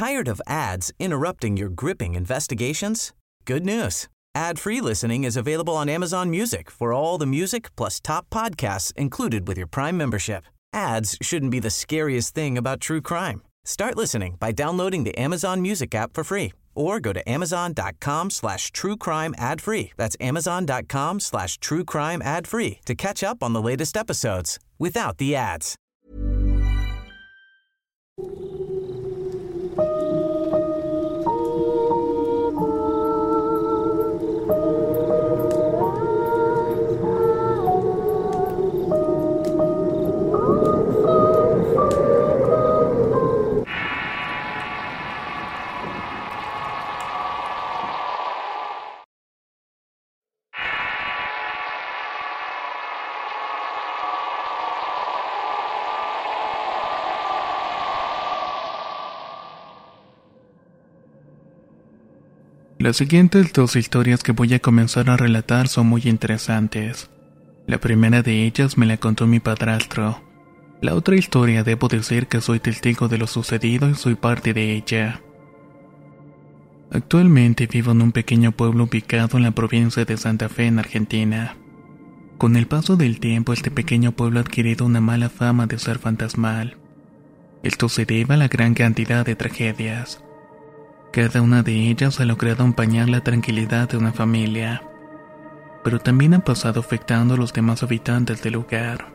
Tired of ads interrupting your gripping investigations? Good news. Ad-free listening is available on Amazon Music for all the music plus top podcasts included with your Prime membership. Ads shouldn't be the scariest thing about true crime. Start listening by downloading the Amazon Music app for free or go to amazon.com/truecrime ad-free. That's amazon.com/truecrime ad-free to catch up on the latest episodes without the ads. Las siguientes dos historias que voy a comenzar a relatar son muy interesantes. La primera de ellas me la contó mi padrastro. La otra historia debo decir que soy testigo de lo sucedido y soy parte de ella. Actualmente vivo en un pequeño pueblo ubicado en la provincia de Santa Fe, en Argentina. Con el paso del tiempo, este pequeño pueblo ha adquirido una mala fama de ser fantasmal. Esto se debe a la gran cantidad de tragedias. Cada una de ellas ha logrado empañar la tranquilidad de una familia, pero también ha pasado afectando a los demás habitantes del lugar.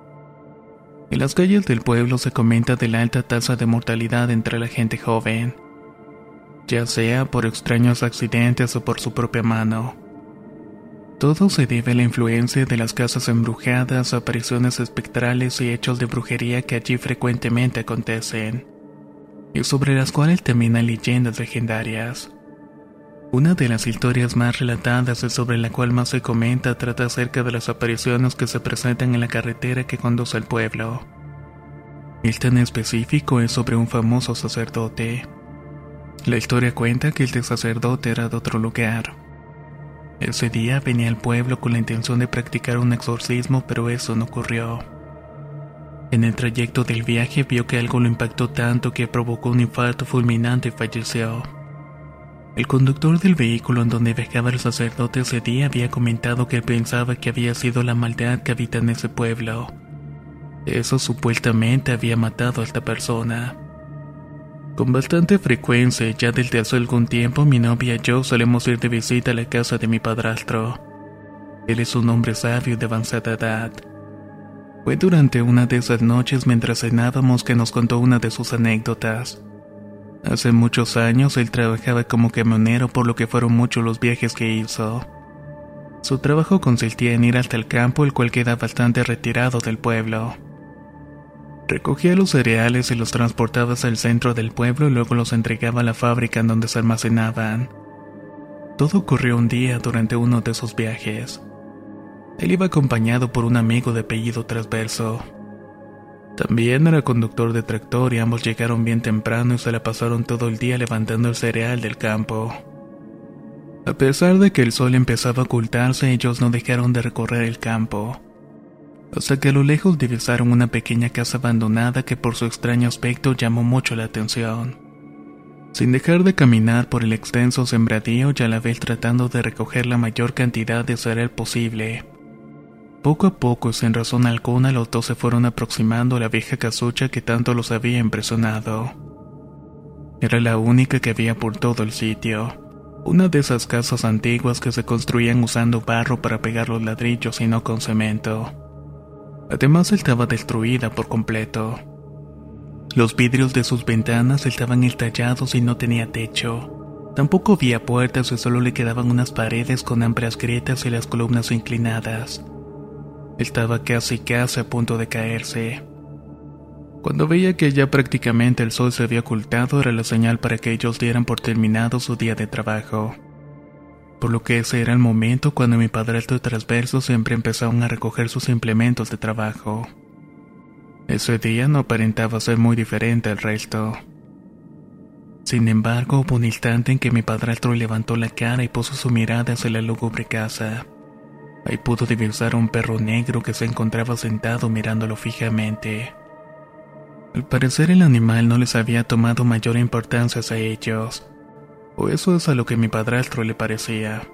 En las calles del pueblo se comenta de la alta tasa de mortalidad entre la gente joven, ya sea por extraños accidentes o por su propia mano. Todo se debe a la influencia de las casas embrujadas, apariciones espectrales y hechos de brujería que allí frecuentemente acontecen, y sobre las cuales también hay leyendas legendarias. Una de las historias más relatadas y sobre la cual más se comenta trata acerca de las apariciones que se presentan en la carretera que conduce al pueblo. Esta en específico es sobre un famoso sacerdote. La historia cuenta que este sacerdote era de otro lugar. Ese día venía al pueblo con la intención de practicar un exorcismo, pero eso no ocurrió. En el trayecto del viaje vio que algo lo impactó tanto que provocó un infarto fulminante y falleció. El conductor del vehículo en donde viajaba el sacerdote ese día había comentado que pensaba que había sido la maldad que habita en ese pueblo. Eso supuestamente había matado a esta persona. Con bastante frecuencia, ya desde hace algún tiempo, mi novia y yo solemos ir de visita a la casa de mi padrastro. Él es un hombre sabio de avanzada edad. Fue durante una de esas noches mientras cenábamos que nos contó una de sus anécdotas. Hace muchos años él trabajaba como camionero, por lo que fueron muchos los viajes que hizo. Su trabajo consistía en ir hasta el campo, el cual queda bastante retirado del pueblo. Recogía los cereales y los transportaba hacia el centro del pueblo y luego los entregaba a la fábrica en donde se almacenaban. Todo ocurrió un día durante uno de esos viajes. Él iba acompañado por un amigo de apellido Transverso. También era conductor de tractor y ambos llegaron bien temprano y se la pasaron todo el día levantando el cereal del campo. A pesar de que el sol empezaba a ocultarse, ellos no dejaron de recorrer el campo, hasta que a lo lejos divisaron una pequeña casa abandonada que por su extraño aspecto llamó mucho la atención. Sin dejar de caminar por el extenso sembradío y a la vez tratando de recoger la mayor cantidad de cereal posible, poco a poco y sin razón alguna los dos se fueron aproximando a la vieja casucha que tanto los había impresionado. Era la única que había por todo el sitio, una de esas casas antiguas que se construían usando barro para pegar los ladrillos y no con cemento. Además estaba destruida por completo. Los vidrios de sus ventanas estaban estallados y no tenía techo. Tampoco había puertas y solo le quedaban unas paredes con amplias grietas y las columnas inclinadas. Estaba casi a punto de caerse. Cuando veía que ya prácticamente el sol se había ocultado, era la señal para que ellos dieran por terminado su día de trabajo. Por lo que ese era el momento cuando mi padrastro y Transverso siempre empezaron a recoger sus implementos de trabajo. Ese día no aparentaba ser muy diferente al resto. Sin embargo, hubo un instante en que mi padrastro levantó la cara y puso su mirada hacia la lúgubre casa. Ahí pudo divisar a un perro negro que se encontraba sentado mirándolo fijamente. Al parecer el animal no les había tomado mayor importancia a ellos, o eso es a lo que mi padrastro le parecía.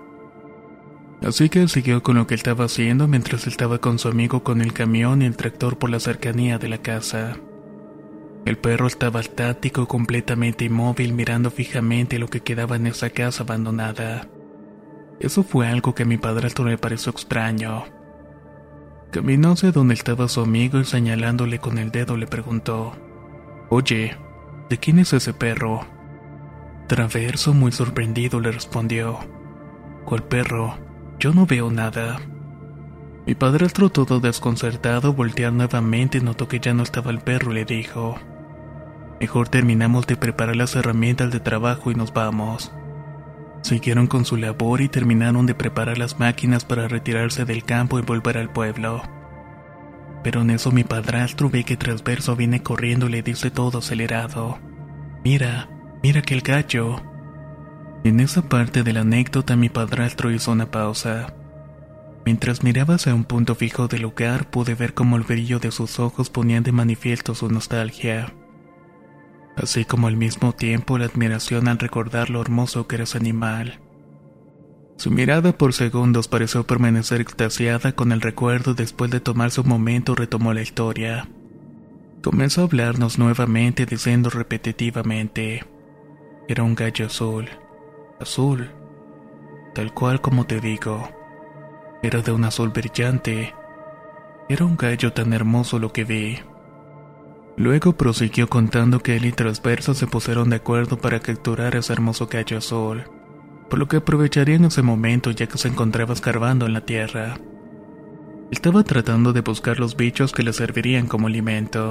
Así que él siguió con lo que él estaba haciendo mientras estaba con su amigo con el camión y el tractor por la cercanía de la casa. El perro estaba estático, completamente inmóvil, mirando fijamente lo que quedaba en esa casa abandonada. Eso fue algo que a mi padrastro le pareció extraño. Caminó hacia donde estaba su amigo y señalándole con el dedo le preguntó: «Oye, ¿de quién es ese perro?». Traverso, muy sorprendido, le respondió: «¿Cuál perro? Yo no veo nada». Mi padrastro, todo desconcertado, volteó nuevamente y notó que ya no estaba el perro y le dijo: «Mejor terminamos de preparar las herramientas de trabajo y nos vamos». Siguieron con su labor y terminaron de preparar las máquinas para retirarse del campo y volver al pueblo. Pero en eso mi padrastro ve que Transverso viene corriendo y le dice todo acelerado: «Mira, mira aquel gallo». En esa parte de la anécdota mi padrastro hizo una pausa. Mientras miraba hacia un punto fijo del lugar, pude ver cómo el brillo de sus ojos ponían de manifiesto su nostalgia, así como al mismo tiempo la admiración al recordar lo hermoso que era ese animal. Su mirada por segundos pareció permanecer extasiada con el recuerdo. Después de tomarse un momento retomó la historia. Comenzó a hablarnos nuevamente diciendo repetitivamente: «Era un gallo azul, azul, tal cual como te digo. Era de un azul brillante. Era un gallo tan hermoso lo que vi». Luego prosiguió contando que él y Transverso se pusieron de acuerdo para capturar ese hermoso gallo azul, por lo que aprovecharían ese momento ya que se encontraba escarbando en la tierra. Estaba tratando de buscar los bichos que le servirían como alimento.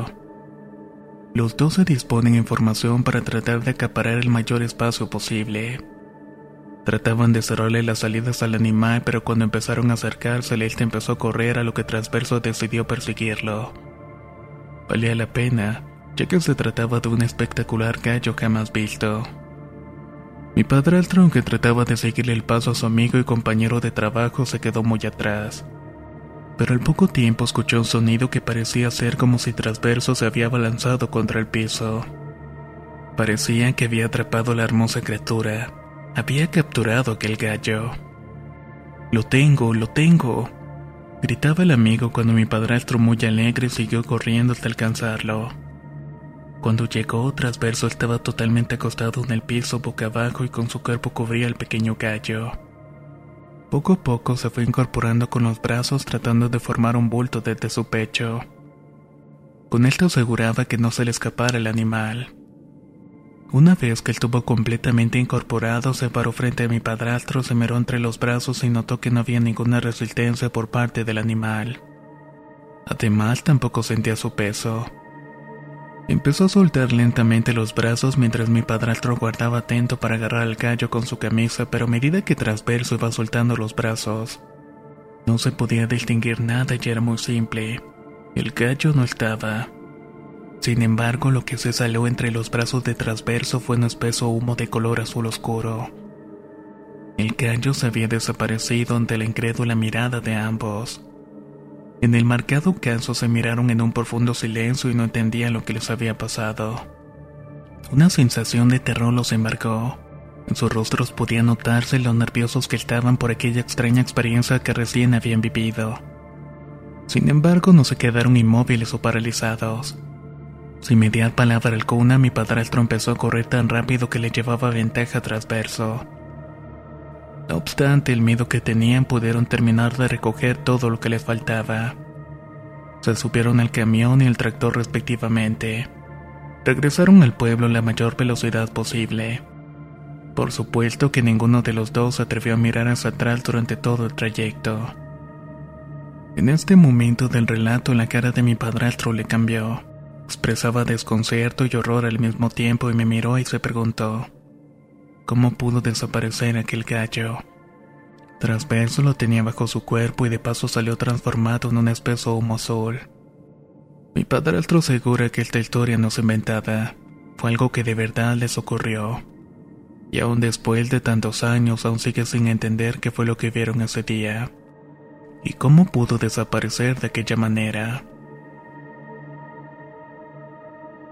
Los dos se disponen en formación para tratar de acaparar el mayor espacio posible. Trataban de cerrarle las salidas al animal, pero cuando empezaron a acercarse, este empezó a correr, a lo que Transverso decidió perseguirlo. Valía la pena, ya que se trataba de un espectacular gallo jamás visto. Mi padrastro, aunque trataba de seguirle el paso a su amigo y compañero de trabajo, se quedó muy atrás. Pero al poco tiempo escuchó un sonido que parecía ser como si Transverso se había abalanzado contra el piso. Parecía que había atrapado a la hermosa criatura. Había capturado aquel gallo. «Lo tengo, lo tengo», gritaba el amigo cuando mi padrastro, muy alegre, siguió corriendo hasta alcanzarlo. Cuando llegó, Transverso estaba totalmente acostado en el piso boca abajo y con su cuerpo cubría el pequeño gallo. Poco a poco se fue incorporando con los brazos, tratando de formar un bulto desde su pecho. Con esto aseguraba que no se le escapara el animal. Una vez que estuvo completamente incorporado, se paró frente a mi padrastro, se miró entre los brazos y notó que no había ninguna resistencia por parte del animal. Además, tampoco sentía su peso. Empezó a soltar lentamente los brazos mientras mi padrastro guardaba atento para agarrar al gallo con su camisa, pero a medida que Transverso iba soltando los brazos, no se podía distinguir nada y era muy simple: el gallo no estaba. Sin embargo, lo que se salió entre los brazos de Transverso fue un espeso humo de color azul oscuro. El gallo se había desaparecido ante la incrédula mirada de ambos. En el marcado caso se miraron en un profundo silencio y no entendían lo que les había pasado. Una sensación de terror los embargó. En sus rostros podía notarse lo nerviosos que estaban por aquella extraña experiencia que recién habían vivido. Sin embargo, no se quedaron inmóviles o paralizados. Sin mediar palabra alguna, mi padrastro empezó a correr tan rápido que le llevaba ventaja a Transverso. No obstante el miedo que tenían, pudieron terminar de recoger todo lo que les faltaba. Se subieron al camión y el tractor respectivamente. Regresaron al pueblo a la mayor velocidad posible. Por supuesto que ninguno de los dos se atrevió a mirar hacia atrás durante todo el trayecto. En este momento del relato, la cara de mi padrastro le cambió. Expresaba desconcierto y horror al mismo tiempo y me miró y se preguntó: ¿cómo pudo desaparecer aquel gallo? Transverso lo tenía bajo su cuerpo y de paso salió transformado en un espeso humo azul. Mi padrastro asegura que esta historia no es inventada, fue algo que de verdad les ocurrió. Y aún después de tantos años aún sigue sin entender qué fue lo que vieron ese día. Y cómo pudo desaparecer de aquella manera.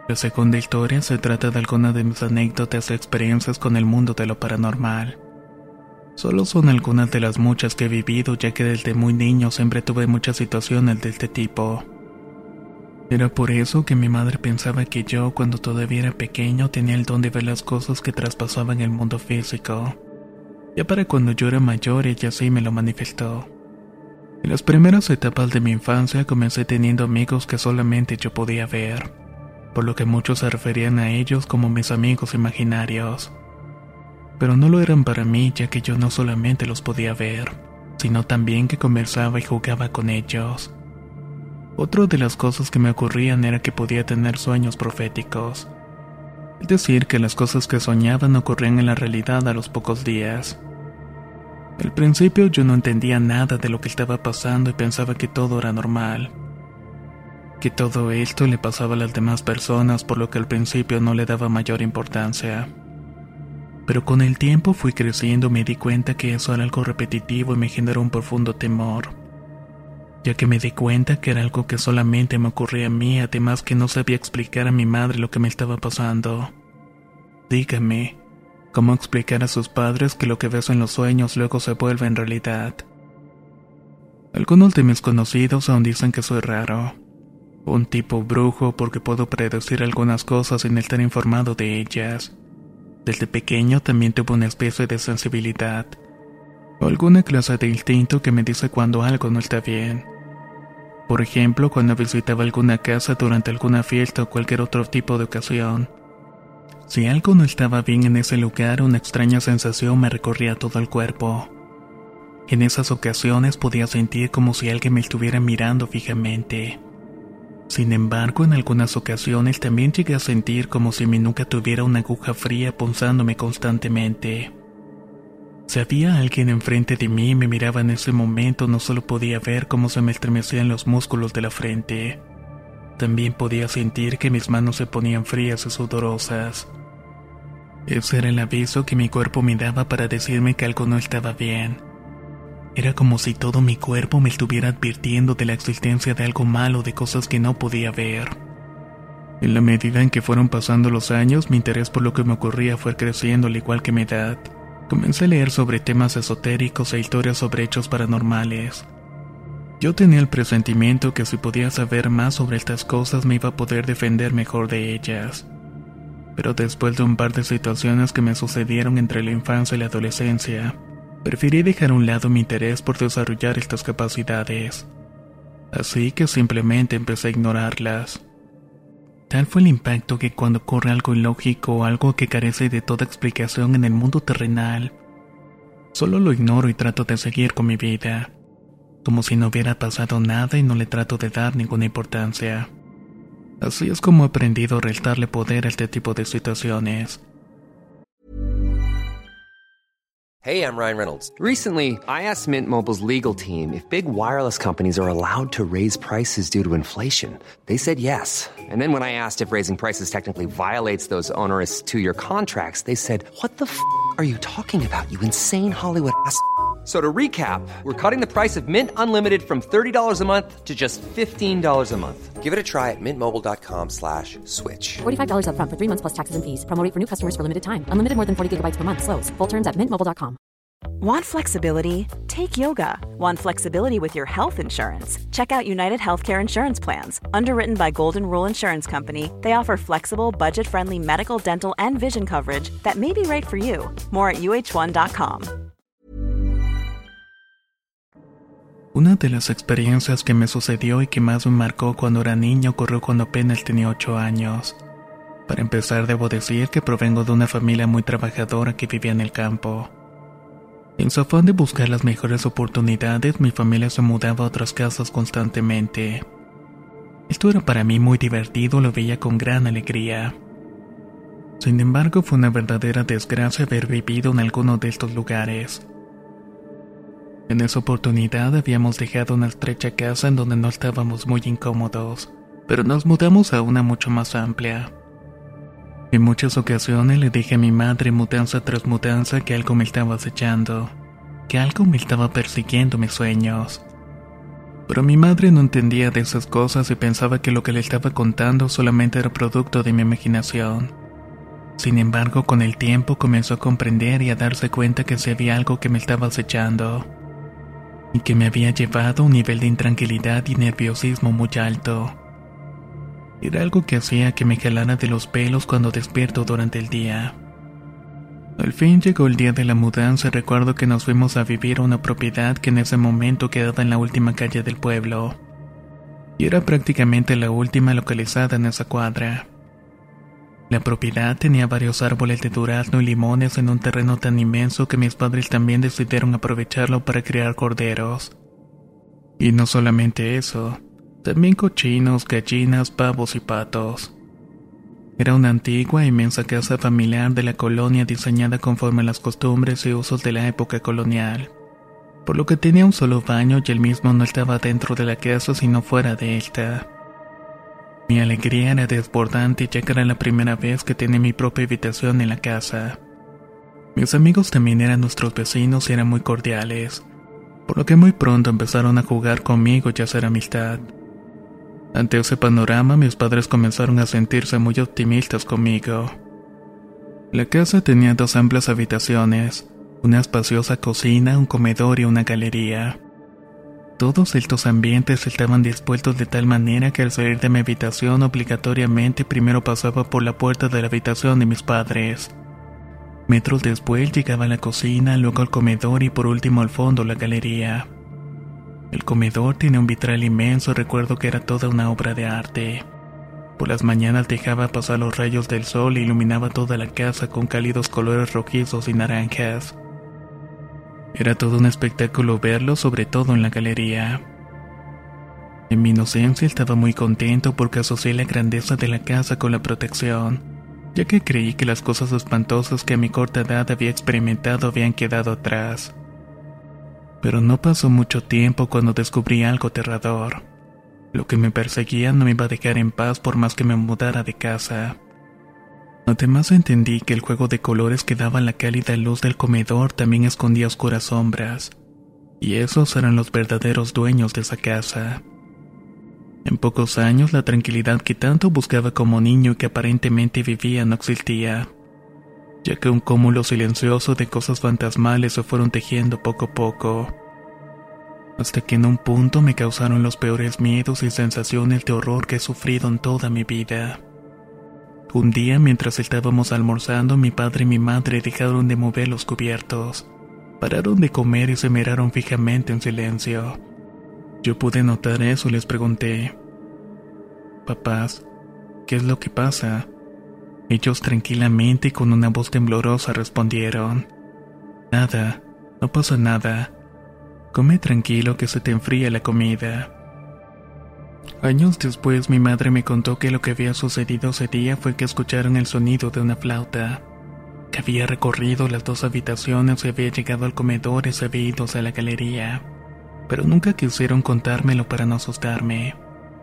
La segunda historia se trata de algunas de mis anécdotas e experiencias con el mundo de lo paranormal. Solo son algunas de las muchas que he vivido, ya que desde muy niño siempre tuve muchas situaciones de este tipo. Era por eso que mi madre pensaba que yo, cuando todavía era pequeño, tenía el don de ver las cosas que traspasaban el mundo físico. Ya para cuando yo era mayor, ella sí me lo manifestó. En las primeras etapas de mi infancia comencé teniendo amigos que solamente yo podía ver, por lo que muchos se referían a ellos como mis amigos imaginarios. Pero no lo eran para mí, ya que yo no solamente los podía ver, sino también que conversaba y jugaba con ellos. Otra de las cosas que me ocurrían era que podía tener sueños proféticos. Es decir, que las cosas que soñaban ocurrían en la realidad a los pocos días. Al principio yo no entendía nada de lo que estaba pasando y pensaba que todo era normal. Que todo esto le pasaba a las demás personas, por lo que al principio no le daba mayor importancia. Pero con el tiempo fui creciendo y me di cuenta que eso era algo repetitivo y me generó un profundo temor, ya que me di cuenta que era algo que solamente me ocurría a mí, además que no sabía explicar a mi madre lo que me estaba pasando. Dígame, ¿cómo explicar a sus padres que lo que ves en los sueños luego se vuelve en realidad? Algunos de mis conocidos aún dicen que soy raro, un tipo brujo porque puedo predecir algunas cosas sin estar informado de ellas. Desde pequeño también tuve una especie de sensibilidad, o alguna clase de instinto que me dice cuando algo no está bien. Por ejemplo, cuando visitaba alguna casa durante alguna fiesta o cualquier otro tipo de ocasión. Si algo no estaba bien en ese lugar, una extraña sensación me recorría todo el cuerpo. En esas ocasiones podía sentir como si alguien me estuviera mirando fijamente. Sin embargo, en algunas ocasiones también llegué a sentir como si mi nuca tuviera una aguja fría punzándome constantemente. Si había alguien enfrente de mí y me miraba en ese momento, no solo podía ver cómo se me estremecían los músculos de la frente, también podía sentir que mis manos se ponían frías y sudorosas. Ese era el aviso que mi cuerpo me daba para decirme que algo no estaba bien. Era como si todo mi cuerpo me estuviera advirtiendo de la existencia de algo malo, de cosas que no podía ver. En la medida en que fueron pasando los años, mi interés por lo que me ocurría fue creciendo al igual que mi edad. Comencé a leer sobre temas esotéricos e historias sobre hechos paranormales. Yo tenía el presentimiento que si podía saber más sobre estas cosas me iba a poder defender mejor de ellas. Pero después de un par de situaciones que me sucedieron entre la infancia y la adolescencia, preferí dejar a un lado mi interés por desarrollar estas capacidades. Así que simplemente empecé a ignorarlas. Tal fue el impacto que cuando ocurre algo ilógico o algo que carece de toda explicación en el mundo terrenal, solo lo ignoro y trato de seguir con mi vida, como si no hubiera pasado nada y no le trato de dar ninguna importancia. Así es como he aprendido a restarle poder a este tipo de situaciones. Hey, I'm Ryan Reynolds. Recently, I asked Mint Mobile's legal team if big wireless companies are allowed to raise prices due to inflation. They said yes. And then when I asked if raising prices technically violates those onerous two-year contracts, they said, "What the f*** are you talking about, you insane Hollywood ass?" So to recap, we're cutting the price of Mint Unlimited from $30 a month to just $15 a month. Give it a try at mintmobile.com/switch. $45 up front for 3 months plus taxes and fees. Promo rate for new customers for limited time. Unlimited more than 40 gigabytes per month. Slows full terms at mintmobile.com. Want flexibility? Take yoga. Want flexibility with your health insurance? Check out United Healthcare Insurance Plans. Underwritten by Golden Rule Insurance Company, they offer flexible, budget-friendly medical, dental, and vision coverage that may be right for you. More at uh1.com. Una de las experiencias que me sucedió y que más me marcó cuando era niño ocurrió cuando apenas tenía 8 años. Para empezar, debo decir que provengo de una familia muy trabajadora que vivía en el campo. En su afán de buscar las mejores oportunidades, mi familia se mudaba a otras casas constantemente. Esto era para mí muy divertido, lo veía con gran alegría. Sin embargo, fue una verdadera desgracia haber vivido en alguno de estos lugares. En esa oportunidad habíamos dejado una estrecha casa en donde no estábamos muy incómodos, pero nos mudamos a una mucho más amplia. En muchas ocasiones le dije a mi madre mudanza tras mudanza que algo me estaba acechando, que algo me estaba persiguiendo mis sueños. Pero mi madre no entendía de esas cosas y pensaba que lo que le estaba contando solamente era producto de mi imaginación. Sin embargo, con el tiempo comenzó a comprender y a darse cuenta que se había algo que me estaba acechando y que me había llevado a un nivel de intranquilidad y nerviosismo muy alto. Era algo que hacía que me jalara de los pelos cuando despierto durante el día. Al fin llegó el día de la mudanza y recuerdo que nos fuimos a vivir a una propiedad que en ese momento quedaba en la última calle del pueblo. Y era prácticamente la última localizada en esa cuadra. La propiedad tenía varios árboles de durazno y limones en un terreno tan inmenso que mis padres también decidieron aprovecharlo para criar corderos. Y no solamente eso, también cochinos, gallinas, pavos y patos. Era una antigua e inmensa casa familiar de la colonia diseñada conforme a las costumbres y usos de la época colonial, por lo que tenía un solo baño y el mismo no estaba dentro de la casa sino fuera de esta. Mi alegría era desbordante ya que era la primera vez que tenía mi propia habitación en la casa. Mis amigos también eran nuestros vecinos y eran muy cordiales, por lo que muy pronto empezaron a jugar conmigo y a hacer amistad. Ante ese panorama, mis padres comenzaron a sentirse muy optimistas conmigo. La casa tenía 2 amplias habitaciones, una espaciosa cocina, un comedor y una galería. Todos estos ambientes estaban dispuestos de tal manera que al salir de mi habitación obligatoriamente primero pasaba por la puerta de la habitación de mis padres. Metros después llegaba a la cocina, luego al comedor y por último al fondo la galería. El comedor tenía un vitral inmenso y recuerdo que era toda una obra de arte. Por las mañanas dejaba pasar los rayos del sol e iluminaba toda la casa con cálidos colores rojizos y naranjas. Era todo un espectáculo verlo, sobre todo en la galería. En mi inocencia estaba muy contento porque asocié la grandeza de la casa con la protección, ya que creí que las cosas espantosas que a mi corta edad había experimentado habían quedado atrás. Pero no pasó mucho tiempo cuando descubrí algo aterrador. Lo que me perseguía no me iba a dejar en paz por más que me mudara de casa. Además entendí que el juego de colores que daba la cálida luz del comedor también escondía oscuras sombras, y esos eran los verdaderos dueños de esa casa. En pocos años la tranquilidad que tanto buscaba como niño y que aparentemente vivía no existía, ya que un cúmulo silencioso de cosas fantasmales se fueron tejiendo poco a poco, hasta que en un punto me causaron los peores miedos y sensaciones de horror que he sufrido en toda mi vida. Un día, mientras estábamos almorzando, mi padre y mi madre dejaron de mover los cubiertos, pararon de comer y se miraron fijamente en silencio. Yo pude notar eso y les pregunté: «Papás, ¿qué es lo que pasa?». Ellos tranquilamente y con una voz temblorosa respondieron: «Nada, no pasa nada. Come tranquilo que se te enfría la comida». Años después mi madre me contó que lo que había sucedido ese día fue que escucharon el sonido de una flauta, que había recorrido las 2 habitaciones y había llegado al comedor y se había ido hacia la galería, pero nunca quisieron contármelo para no asustarme.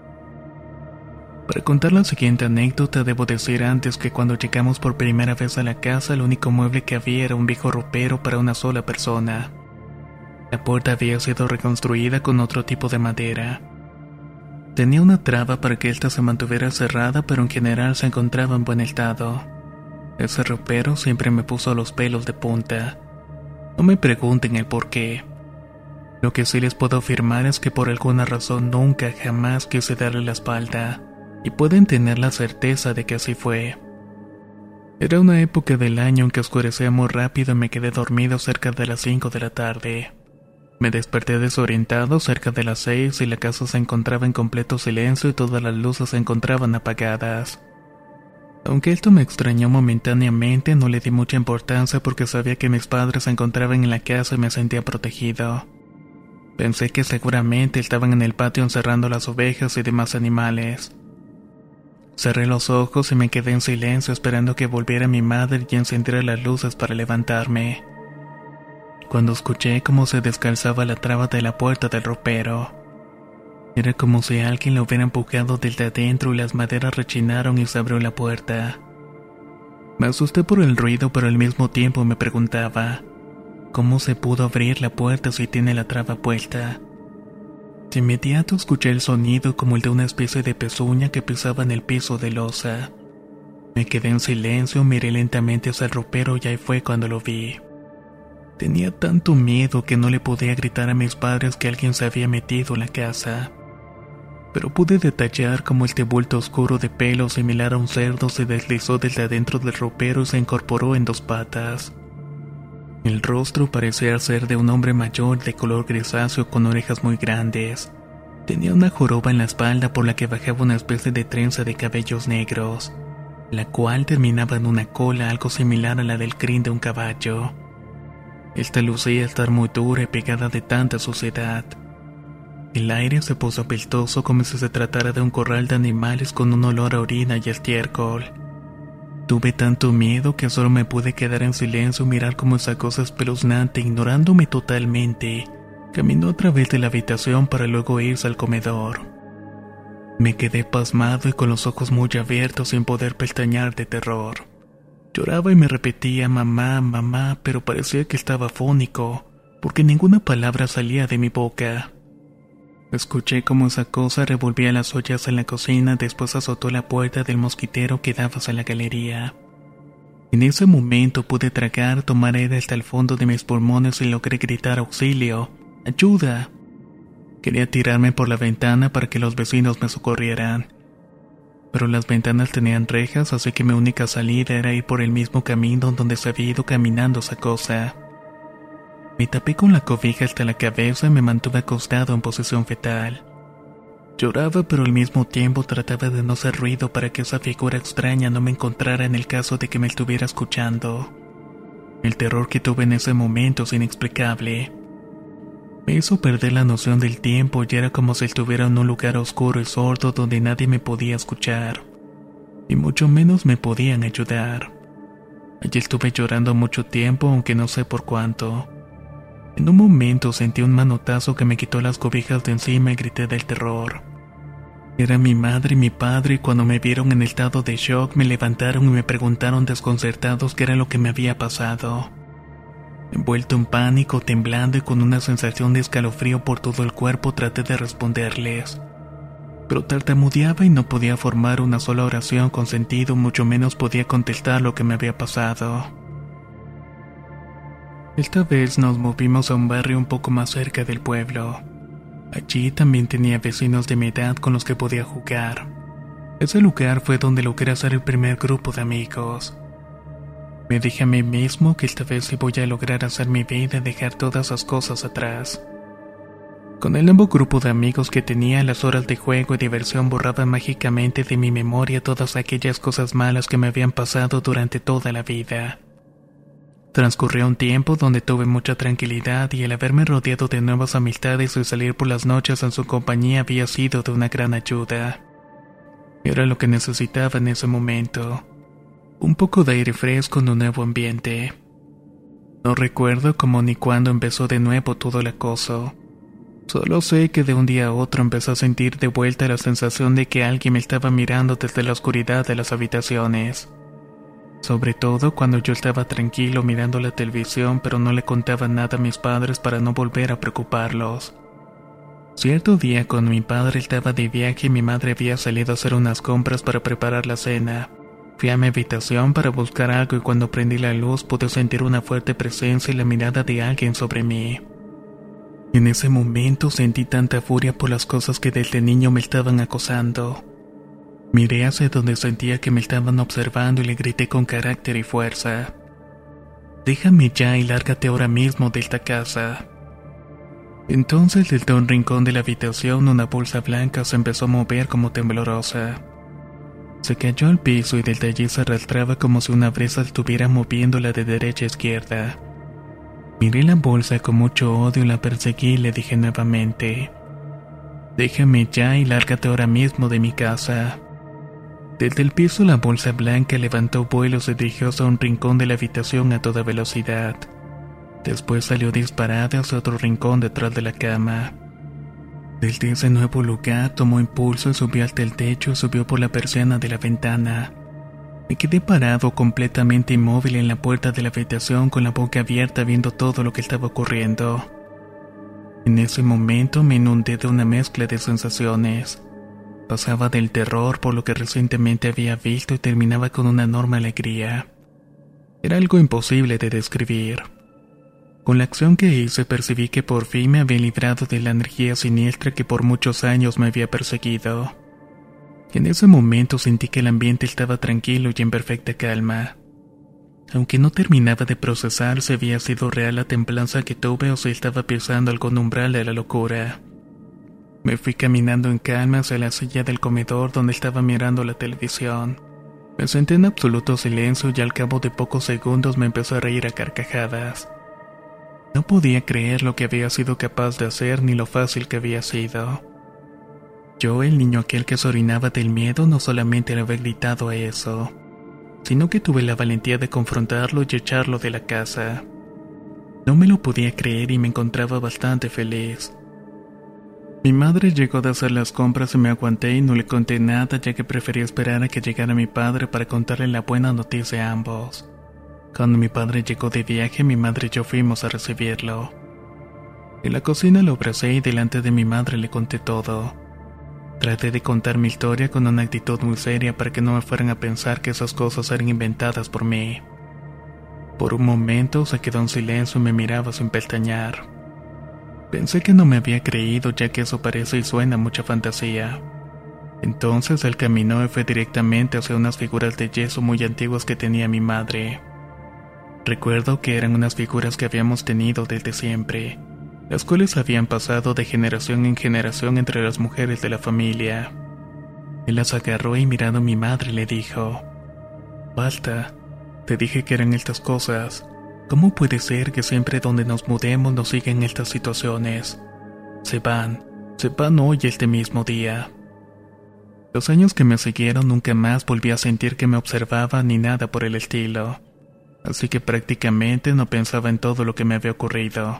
Para contar la siguiente anécdota debo decir antes que cuando llegamos por primera vez a la casa el único mueble que había era un viejo ropero para una sola persona. La puerta había sido reconstruida con otro tipo de madera. Tenía una traba para que ésta se mantuviera cerrada, pero en general se encontraba en buen estado. Ese ropero siempre me puso los pelos de punta. No me pregunten el por qué. Lo que sí les puedo afirmar es que por alguna razón nunca jamás quise darle la espalda, y pueden tener la certeza de que así fue. Era una época del año en que oscurecía muy rápido y me quedé dormido cerca de las 5 de la tarde. Me desperté desorientado cerca de las 6 y la casa se encontraba en completo silencio y todas las luces se encontraban apagadas. Aunque esto me extrañó momentáneamente, no le di mucha importancia porque sabía que mis padres se encontraban en la casa y me sentía protegido. Pensé que seguramente estaban en el patio encerrando las ovejas y demás animales. Cerré los ojos y me quedé en silencio esperando que volviera mi madre y encendiera las luces para levantarme. Cuando escuché cómo se descalzaba la traba de la puerta del ropero. Era como si alguien lo hubiera empujado desde adentro y las maderas rechinaron y se abrió la puerta. Me asusté por el ruido, pero al mismo tiempo me preguntaba: ¿cómo se pudo abrir la puerta si tiene la traba puesta? De inmediato escuché el sonido como el de una especie de pezuña que pisaba en el piso de losa. Me quedé en silencio, miré lentamente hacia el ropero y ahí fue cuando lo vi. Tenía tanto miedo que no le podía gritar a mis padres que alguien se había metido en la casa. Pero pude detallar cómo este bulto oscuro de pelo similar a un cerdo se deslizó desde adentro del ropero y se incorporó en 2 patas. El rostro parecía ser de un hombre mayor de color grisáceo con orejas muy grandes. Tenía una joroba en la espalda por la que bajaba una especie de trenza de cabellos negros, la cual terminaba en una cola algo similar a la del crin de un caballo. Esta lucía estar muy dura y pegada de tanta suciedad. El aire se puso apestoso como si se tratara de un corral de animales con un olor a orina y estiércol. Tuve tanto miedo que solo me pude quedar en silencio y mirar cómo esa cosa espeluznante, ignorándome totalmente, caminó a través de la habitación para luego irse al comedor. Me quedé pasmado y con los ojos muy abiertos sin poder pestañear de terror. Lloraba y me repetía mamá, mamá, pero parecía que estaba afónico, porque ninguna palabra salía de mi boca. Escuché cómo esa cosa revolvía las ollas en la cocina, después azotó la puerta del mosquitero que daba hacia la galería. En ese momento pude tragar, tomar aire hasta el fondo de mis pulmones y logré gritar auxilio, ¡ayuda! Quería tirarme por la ventana para que los vecinos me socorrieran. Pero las ventanas tenían rejas, así que mi única salida era ir por el mismo camino donde se había ido caminando esa cosa. Me tapé con la cobija hasta la cabeza y me mantuve acostado en posición fetal. Lloraba, pero al mismo tiempo trataba de no hacer ruido para que esa figura extraña no me encontrara en el caso de que me estuviera escuchando. El terror que tuve en ese momento es inexplicable. Me hizo perder la noción del tiempo y era como si estuviera en un lugar oscuro y sordo donde nadie me podía escuchar, y mucho menos me podían ayudar. Allí estuve llorando mucho tiempo, aunque no sé por cuánto. En un momento sentí un manotazo que me quitó las cobijas de encima y grité del terror. Era mi madre y mi padre y cuando me vieron en estado de shock me levantaron y me preguntaron desconcertados qué era lo que me había pasado. Envuelto en pánico, temblando y con una sensación de escalofrío por todo el cuerpo traté de responderles. Pero tartamudeaba y no podía formar una sola oración con sentido, mucho menos podía contestar lo que me había pasado. Esta vez nos movimos a un barrio un poco más cerca del pueblo. Allí también tenía vecinos de mi edad con los que podía jugar. Ese lugar fue donde logré hacer el primer grupo de amigos. Me dije a mí mismo que esta vez sí voy a lograr hacer mi vida y dejar todas esas cosas atrás. Con el nuevo grupo de amigos que tenía, las horas de juego y diversión borraban mágicamente de mi memoria todas aquellas cosas malas que me habían pasado durante toda la vida. Transcurrió un tiempo donde tuve mucha tranquilidad y el haberme rodeado de nuevas amistades y salir por las noches en su compañía había sido de una gran ayuda. Era lo que necesitaba en ese momento. Un poco de aire fresco en un nuevo ambiente. No recuerdo cómo ni cuándo empezó de nuevo todo el acoso. Solo sé que de un día a otro empecé a sentir de vuelta la sensación de que alguien me estaba mirando desde la oscuridad de las habitaciones. Sobre todo cuando yo estaba tranquilo mirando la televisión, pero no le contaba nada a mis padres para no volver a preocuparlos. Cierto día, cuando mi padre estaba de viaje y mi madre había salido a hacer unas compras para preparar la cena, fui a mi habitación para buscar algo y cuando prendí la luz pude sentir una fuerte presencia y la mirada de alguien sobre mí. En ese momento sentí tanta furia por las cosas que desde niño me estaban acosando. Miré hacia donde sentía que me estaban observando y le grité con carácter y fuerza: «Déjame ya y lárgate ahora mismo de esta casa». Entonces desde un rincón de la habitación una bolsa blanca se empezó a mover como temblorosa. Se cayó al piso y desde allí se arrastraba como si una brisa estuviera moviéndola de derecha a izquierda. Miré la bolsa con mucho odio y la perseguí y le dije nuevamente: «Déjame ya y lárgate ahora mismo de mi casa». Desde el piso la bolsa blanca levantó vuelo y se dirigió hacia un rincón de la habitación a toda velocidad. Después salió disparada hacia otro rincón detrás de la cama. Desde ese nuevo lugar tomó impulso y subió hasta el techo y subió por la persiana de la ventana. Me quedé parado completamente inmóvil en la puerta de la habitación con la boca abierta viendo todo lo que estaba ocurriendo. En ese momento me inundé de una mezcla de sensaciones. Pasaba del terror por lo que recientemente había visto y terminaba con una enorme alegría. Era algo imposible de describir. Con la acción que hice percibí que por fin me había librado de la energía siniestra que por muchos años me había perseguido. En ese momento sentí que el ambiente estaba tranquilo y en perfecta calma. Aunque no terminaba de procesar si había sido real la templanza que tuve o si estaba pisando algún umbral de la locura. Me fui caminando en calma hacia la silla del comedor donde estaba mirando la televisión. Me senté en absoluto silencio y al cabo de pocos segundos me empezó a reír a carcajadas. No podía creer lo que había sido capaz de hacer ni lo fácil que había sido. Yo, el niño aquel que se orinaba del miedo, no solamente le había gritado a eso, sino que tuve la valentía de confrontarlo y echarlo de la casa. No me lo podía creer y me encontraba bastante feliz. Mi madre llegó de hacer las compras y me aguanté y no le conté nada ya que prefería esperar a que llegara mi padre para contarle la buena noticia a ambos. Cuando mi padre llegó de viaje, mi madre y yo fuimos a recibirlo. En la cocina lo abracé y delante de mi madre le conté todo. Traté de contar mi historia con una actitud muy seria para que no me fueran a pensar que esas cosas eran inventadas por mí. Por un momento se quedó en silencio y me miraba sin pestañear. Pensé que no me había creído ya que eso parece y suena mucha fantasía. Entonces él caminó y fue directamente hacia unas figuras de yeso muy antiguas que tenía mi madre. Recuerdo que eran unas figuras que habíamos tenido desde siempre, las cuales habían pasado de generación en generación entre las mujeres de la familia. Él las agarró y mirando a mi madre le dijo: «Basta, te dije que eran estas cosas. ¿Cómo puede ser que siempre donde nos mudemos nos sigan estas situaciones? Se van hoy este mismo día». Los años que me siguieron nunca más volví a sentir que me observaba ni nada por el estilo. Así que prácticamente no pensaba en todo lo que me había ocurrido.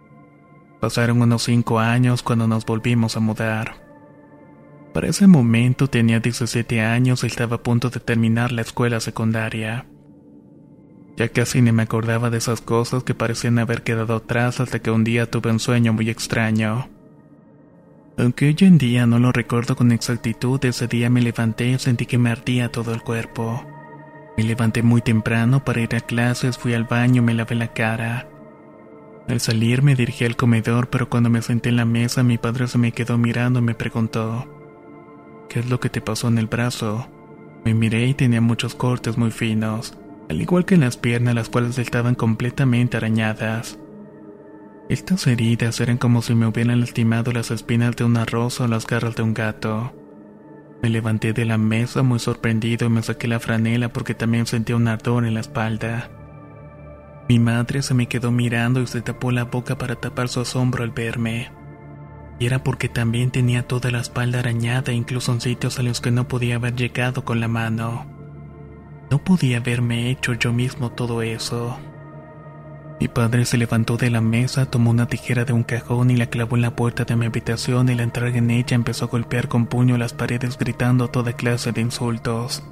Pasaron unos 5 años cuando nos volvimos a mudar. Para ese momento tenía 17 años y estaba a punto de terminar la escuela secundaria. Ya casi ni me acordaba de esas cosas que parecían haber quedado atrás hasta que un día tuve un sueño muy extraño. Aunque hoy en día no lo recuerdo con exactitud, ese día me levanté y sentí que me ardía todo el cuerpo. Me levanté muy temprano para ir a clases, fui al baño y me lavé la cara. Al salir me dirigí al comedor, pero cuando me senté en la mesa mi padre se me quedó mirando y me preguntó: «¿Qué es lo que te pasó en el brazo?». Me miré y tenía muchos cortes muy finos, al igual que en las piernas, las cuales estaban completamente arañadas. Estas heridas eran como si me hubieran lastimado las espinas de una rosa o las garras de un gato. Me levanté de la mesa muy sorprendido y me saqué la franela porque también sentía un ardor en la espalda. Mi madre se me quedó mirando y se tapó la boca para tapar su asombro al verme. Y era porque también tenía toda la espalda arañada, incluso en sitios a los que no podía haber llegado con la mano. No podía haberme hecho yo mismo todo eso. Mi padre se levantó de la mesa, tomó una tijera de un cajón y la clavó en la puerta de mi habitación y al entrar en ella empezó a golpear con puño las paredes gritando toda clase de insultos.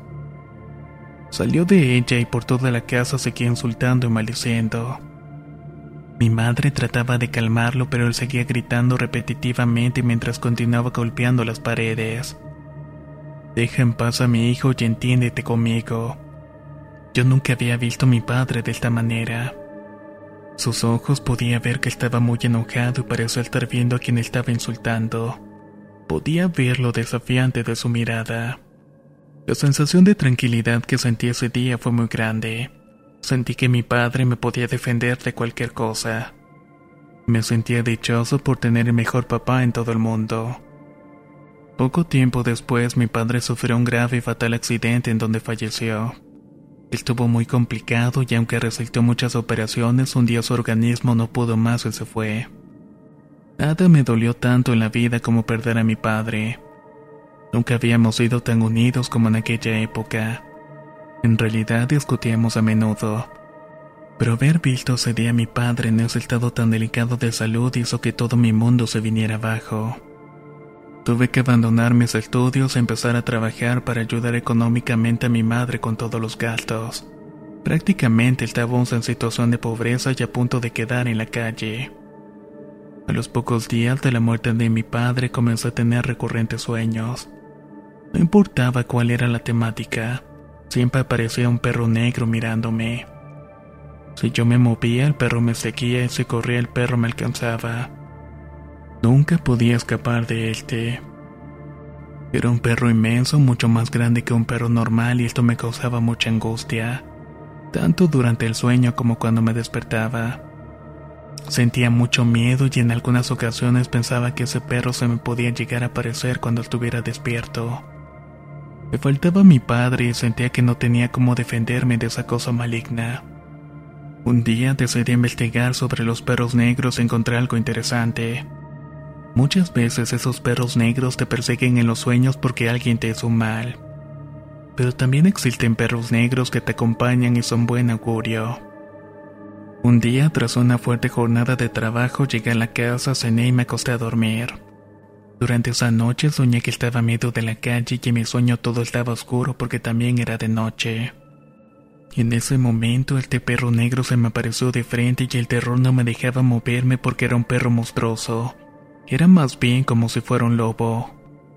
Salió de ella y por toda la casa seguía insultando y maldiciendo. Mi madre trataba de calmarlo, pero él seguía gritando repetitivamente mientras continuaba golpeando las paredes. «Deja en paz a mi hijo y entiéndete conmigo». Yo nunca había visto a mi padre de esta manera. Sus ojos podía ver que estaba muy enojado y parecía estar viendo a quien estaba insultando. Podía ver lo desafiante de su mirada. La sensación de tranquilidad que sentí ese día fue muy grande. Sentí que mi padre me podía defender de cualquier cosa. Me sentía dichoso por tener el mejor papá en todo el mundo. Poco tiempo después, mi padre sufrió un grave y fatal accidente en donde falleció. Estuvo muy complicado y aunque resultó muchas operaciones, un día su organismo no pudo más y se fue. Nada me dolió tanto en la vida como perder a mi padre. Nunca habíamos sido tan unidos como en aquella época. En realidad discutíamos a menudo. Pero haber visto ese día a mi padre en ese estado tan delicado de salud hizo que todo mi mundo se viniera abajo. Tuve que abandonar mis estudios y empezar a trabajar para ayudar económicamente a mi madre con todos los gastos. Prácticamente estábamos en situación de pobreza y a punto de quedar en la calle. A los pocos días de la muerte de mi padre comencé a tener recurrentes sueños. No importaba cuál era la temática, siempre aparecía un perro negro mirándome. Si yo me movía, el perro me seguía y si corría, el perro me alcanzaba. Nunca podía escapar de él. Era un perro inmenso, mucho más grande que un perro normal y esto me causaba mucha angustia, tanto durante el sueño como cuando me despertaba. Sentía mucho miedo y en algunas ocasiones pensaba que ese perro se me podía llegar a aparecer cuando estuviera despierto. Me faltaba mi padre y sentía que no tenía cómo defenderme de esa cosa maligna. Un día decidí investigar sobre los perros negros y encontré algo interesante. Muchas veces esos perros negros te persiguen en los sueños porque alguien te hizo un mal. Pero también existen perros negros que te acompañan y son buen augurio. Un día, tras una fuerte jornada de trabajo, llegué a la casa, cené y me acosté a dormir. Durante esa noche soñé que estaba a medio de la calle y en mi sueño todo estaba oscuro porque también era de noche. Y en ese momento este perro negro se me apareció de frente y el terror no me dejaba moverme porque era un perro monstruoso. Era más bien como si fuera un lobo.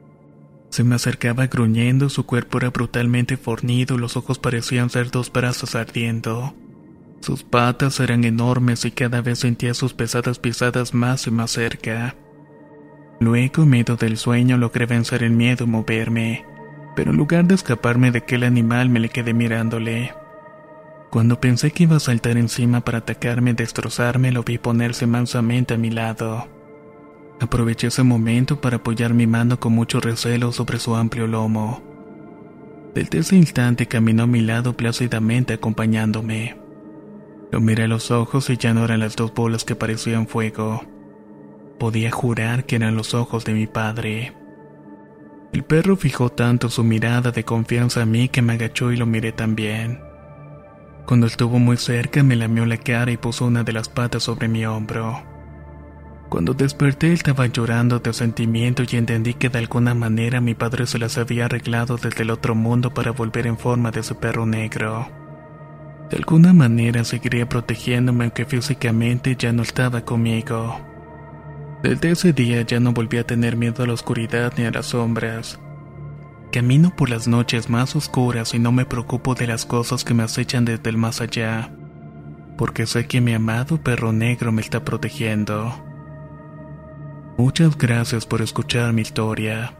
Se me acercaba gruñendo, su cuerpo era brutalmente fornido, los ojos parecían ser dos brazos ardiendo. Sus patas eran enormes y cada vez sentía sus pesadas pisadas más y más cerca. Luego, en medio del sueño, logré vencer el miedo y moverme, pero en lugar de escaparme de aquel animal me le quedé mirándole. Cuando pensé que iba a saltar encima para atacarme y destrozarme, lo vi ponerse mansamente a mi lado. Aproveché ese momento para apoyar mi mano con mucho recelo sobre su amplio lomo. Desde ese instante caminó a mi lado plácidamente acompañándome. Lo miré a los ojos y ya no eran las dos bolas que parecían fuego. Podía jurar que eran los ojos de mi padre. El perro fijó tanto su mirada de confianza a mí que me agachó y lo miré también. Cuando estuvo muy cerca me lamió la cara y puso una de las patas sobre mi hombro. Cuando desperté estaba llorando de sentimiento y entendí que de alguna manera mi padre se las había arreglado desde el otro mundo para volver en forma de ese perro negro. De alguna manera seguiría protegiéndome aunque físicamente ya no estaba conmigo. Desde ese día ya no volví a tener miedo a la oscuridad ni a las sombras. Camino por las noches más oscuras y no me preocupo de las cosas que me acechan desde el más allá, porque sé que mi amado perro negro me está protegiendo. Muchas gracias por escuchar mi historia.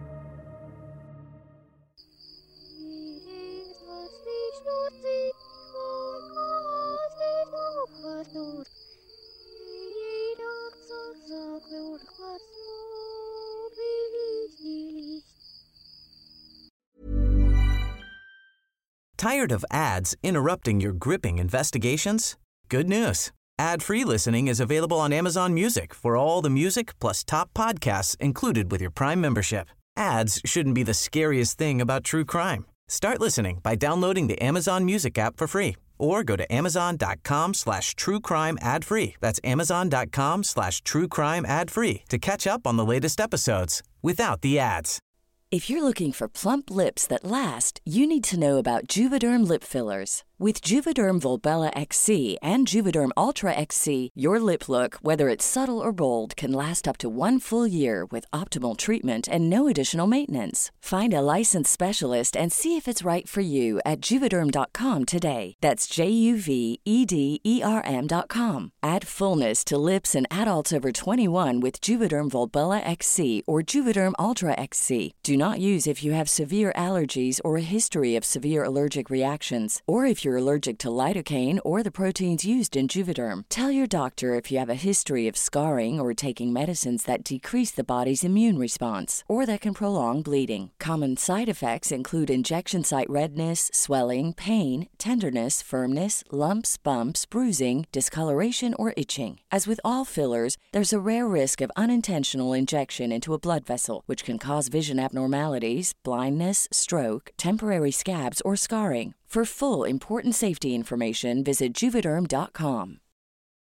Tired of ads interrupting your gripping investigations? Good news. Ad-free listening is available on Amazon Music for all the music plus top podcasts included with your Prime membership. Ads shouldn't be the scariest thing about true crime. Start listening by downloading the Amazon Music app for free or go to amazon.com/truecrime ad-free. That's amazon.com/truecrime ad-free to catch up on the latest episodes without the ads. If you're looking for plump lips that last, you need to know about Juvederm lip fillers. With Juvederm Volbella XC and Juvederm Ultra XC, your lip look, whether it's subtle or bold, can last up to 1 full year with optimal treatment and no additional maintenance. Find a licensed specialist and see if it's right for you at Juvederm.com today. That's JUVEDERM.com. Add fullness to lips in adults over 21 with Juvederm Volbella XC or Juvederm Ultra XC. Do not use if you have severe allergies or a history of severe allergic reactions, or if you're allergic to lidocaine or the proteins used in Juvederm. Tell your doctor if you have a history of scarring or taking medicines that decrease the body's immune response or that can prolong bleeding. Common side effects include injection site redness, swelling, pain, tenderness, firmness, lumps, bumps, bruising, discoloration, or itching. As with all fillers, there's a rare risk of unintentional injection into a blood vessel, which can cause vision abnormalities, blindness, stroke, temporary scabs, or scarring. For full, important safety information, visit Juvederm.com.